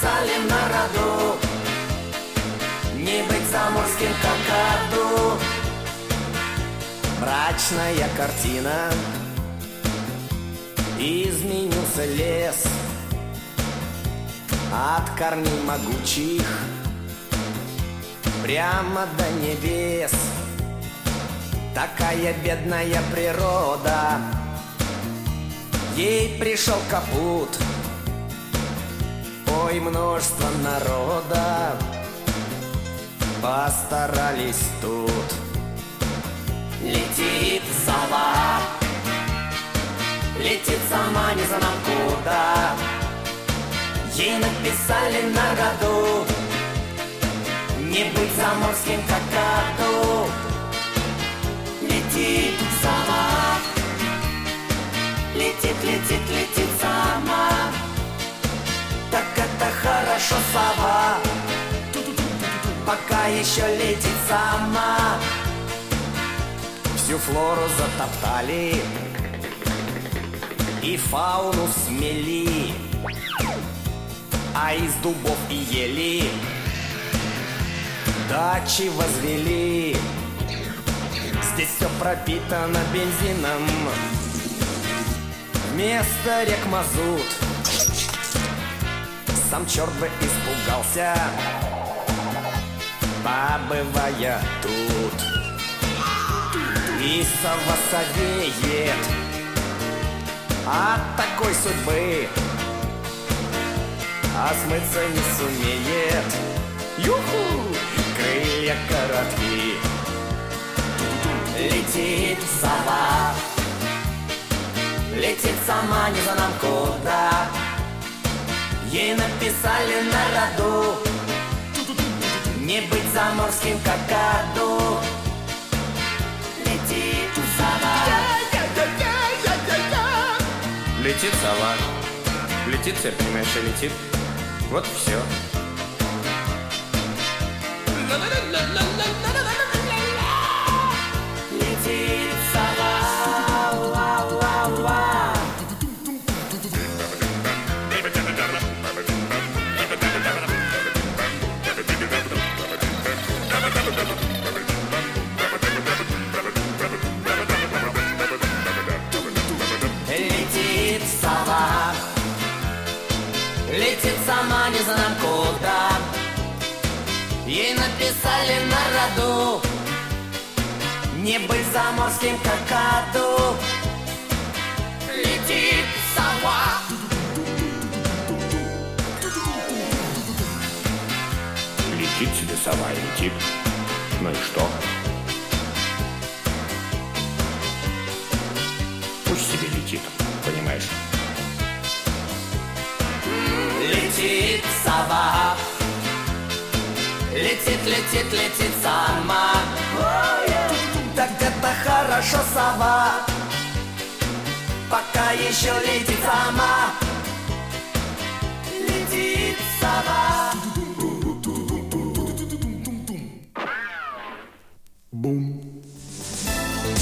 написали на роду не быть заморским какаду. Брачная картина, изменился лес от корней могучих прямо до небес. Такая бедная природа, ей пришел капут. Ой, множество народа постарались тут. Летит сова, летит сама не знамо куда. Ей написали на роду не быть заморским какаду. Летит сова, летит, летит, летит сама. Так это хорошо, сова, пока еще летит сама. Всю флору затоптали и фауну смели, а из дубов и ели дачи возвели. Здесь все пропитано бензином, вместо рек мазут. Сам черт бы испугался, побывая тут. И сова совеет от такой судьбы, а смыться не сумеет. Юху! Крылья короткие. Летит сова, летит сама не знамо куда. Ей написали на роду не быть заморским какаду. Летит сова, Летит сова, летит, ты понимаешь, и летит. Вот и все. летит сова, ла-ла-ла. Летит сова, летит сама не знамо куда. Ей написали на роду не быть заморским какаду. Летит сова, Летит себе сова и летит. Ну и что? Пусть себе летит, понимаешь? летит сова, летит, летит, летит сама. Так это хорошо, сова, пока еще летит сама. Летит сова.